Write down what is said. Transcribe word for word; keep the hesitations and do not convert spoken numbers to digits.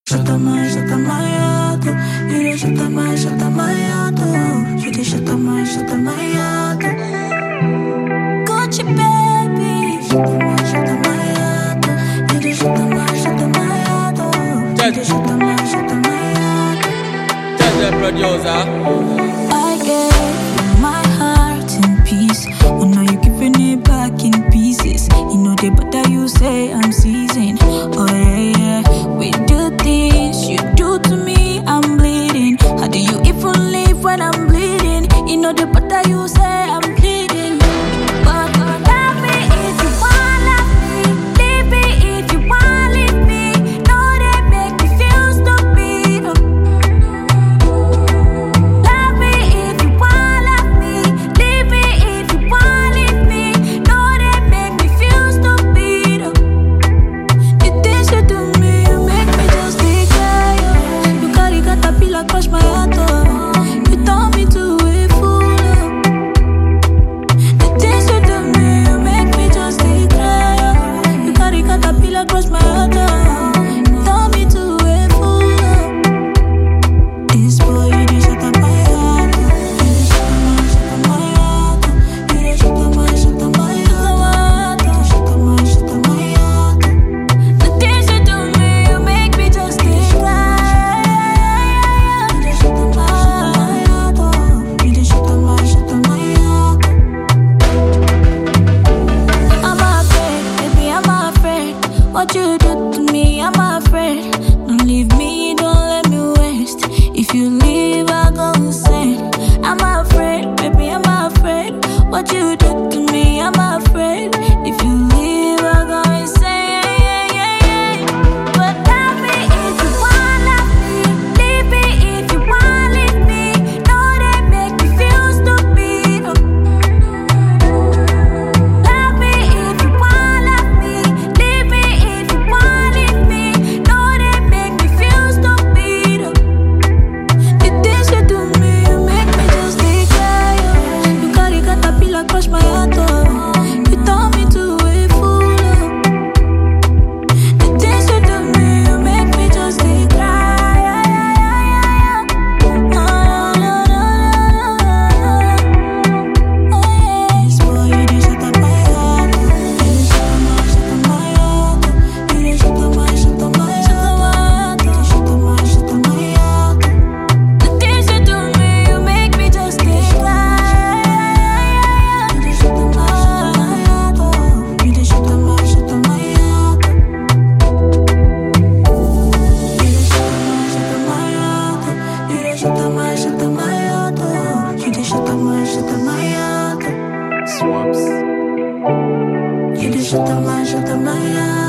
Je t'aime, je t'aime, il est je t'aime, je t'aime, je dis je t'aime, je t'aime, Gucci baby, je t'aime, je t'aime, il dit je t'aime, je t'aime, je dis je t'aime, je t'aime, Tell the producer. I gave my heart in peace, but now you're giving it back in pieces. You know the better you say I'm seasoned. Oh yeah, yeah. We do things you do to me, I'm bleeding. How do you even live when I'm bleeding? You know the better you say I'm bleeding. But love me if you want, love me. Leave me if you want, leave me. No, they make me feel stupid. Love me if you want, love me. Leave me if you want, leave me. No, they make me feel stupid. The things you do me, you make me just declare. You carry caterpillar crush my heart. You turn me to a fool. The things you do me, you make me just declare. You carry caterpillar crush my heart. You turn me to a fool. This boy, you did shut up my heart. You did shut up my heart. You did shut up my, shut up my heart. You did shut up my, shut up my heart. The things you do me, you make me just declare. You did shut up my heart. You did shut up my, shut up my heart. I'm afraid, baby, I'm afraid. What you do to me, I'm afraid. Don't leave me, don't let me waste. If you leave, I go insane. I'm afraid, baby, I'm afraid. What you do to me, I'm afraid. If you leave, I go insane. But love me if you want, love me. Leave me if you want, leave me. No, they make me feel stupid. Love me if you want, love me. Leave me if you want, leave me. No, they make me feel stupid. The things you do me, you make me just declare. You carry caterpillar crush my heart. You turn me to a fool. The things you do me, you make me just declare. Oh yes, boy, you did shut up my heart. You did shut up my, shut up my heart. You did shut up my, shut up my heart. You did shut up my, shut up my heart. The things you do me, you make me just declare. You did shut up my, shut up my heart. You did shut up my, shut up my heart. You did shut up my, shut up my heart. You did shut up my, shut up my heart. Swamps. You did shut up my, shut up my heart.